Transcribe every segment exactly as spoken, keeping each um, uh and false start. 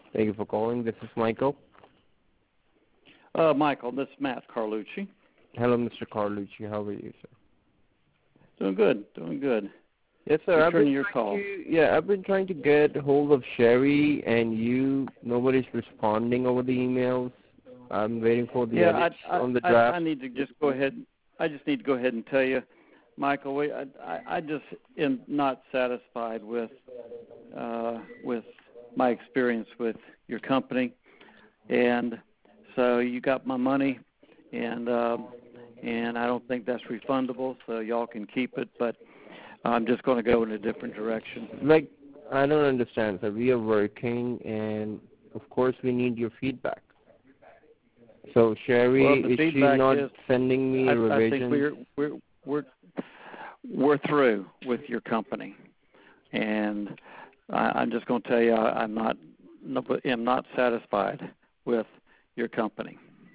Thank you for calling. This is Michael. Uh, Michael, this is Matt Carlucci. Hello, Mister Carlucci. How are you, sir? Doing good, doing good. Yes, sir. I've Returning been your trying call. To, yeah, I've been trying to get hold of Sherry, and you, nobody's responding over the emails. I'm waiting for the yeah, edits I, I, on the I, draft. I need to just go ahead. I just need to go ahead and tell you, Michael. We, I, I, I just am not satisfied with uh, with my experience with your company, and so you got my money, and uh, and I don't think that's refundable. So y'all can keep it, but I'm just going to go in a different direction. Like, I don't understand, sir. We are working, and of course we need your feedback. So Sherry, Well, the is she feedback not is, sending me I, a revision? I think we're we're we're we're through with your company, and I, I'm just going to tell you I, I'm not am not satisfied with your company.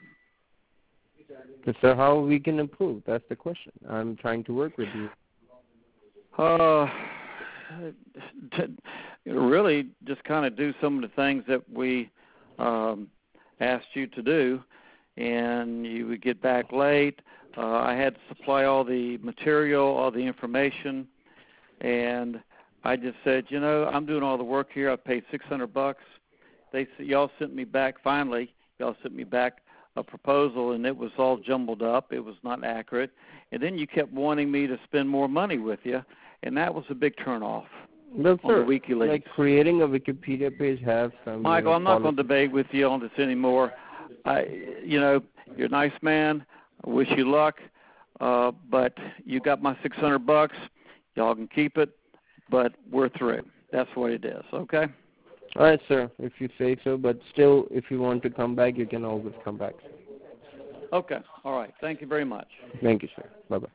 So how we can improve? That's the question. I'm trying to work with you. Uh, to really just kind of do some of the things that we um, asked you to do, and you would get back late. Uh, I had to supply all the material, all the information, and I just said, you know, I'm doing all the work here. I paid six hundred bucks. They y'all sent me back. Finally, y'all sent me back a proposal, and it was all jumbled up. It was not accurate, and then you kept wanting me to spend more money with you, and that was a big turnoff. Well, on sir, the WikiLeaks. Like creating a Wikipedia page have some. Michael, you know, I'm not going to debate with you on this anymore. I, you know, you're a nice man. I wish you luck, uh, but you got my six hundred bucks. Y'all can keep it, but we're through. That's what it is. Okay. All right, sir. If you say so, but still, if you want to come back, you can always come back. Okay. All right. Thank you very much. Thank you, sir. Bye bye.